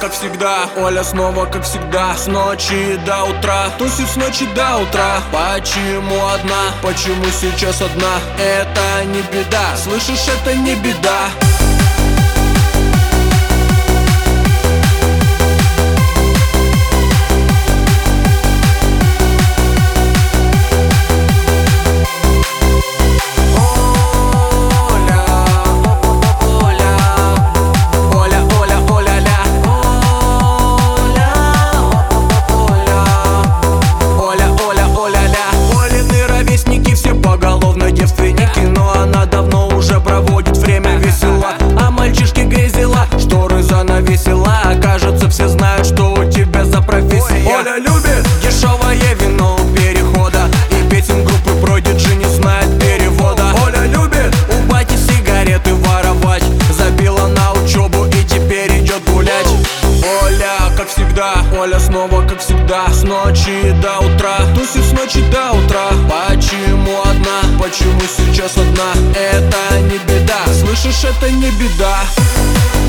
как всегда, Оля снова как всегда, с ночи до утра, тусит с ночи до утра. Почему одна, почему сейчас одна? Это не беда, слышишь, это не беда. Девственники, но она давно уже проводит время весела. А мальчишки грезила, шторы занавесила. Кажется, все знают, что у тебя за профессия. Оля любит дешевое вино у перехода, и песен группы Prodigy не знает перевода. Оля любит у бати сигареты воровать, забила на учебу и теперь идет гулять. Оля, как всегда, Оля снова как всегда, с ночи до утра, тусит с ночи до утра. Почему одна, почему сейчас одна? Это не беда, слышишь, это не беда.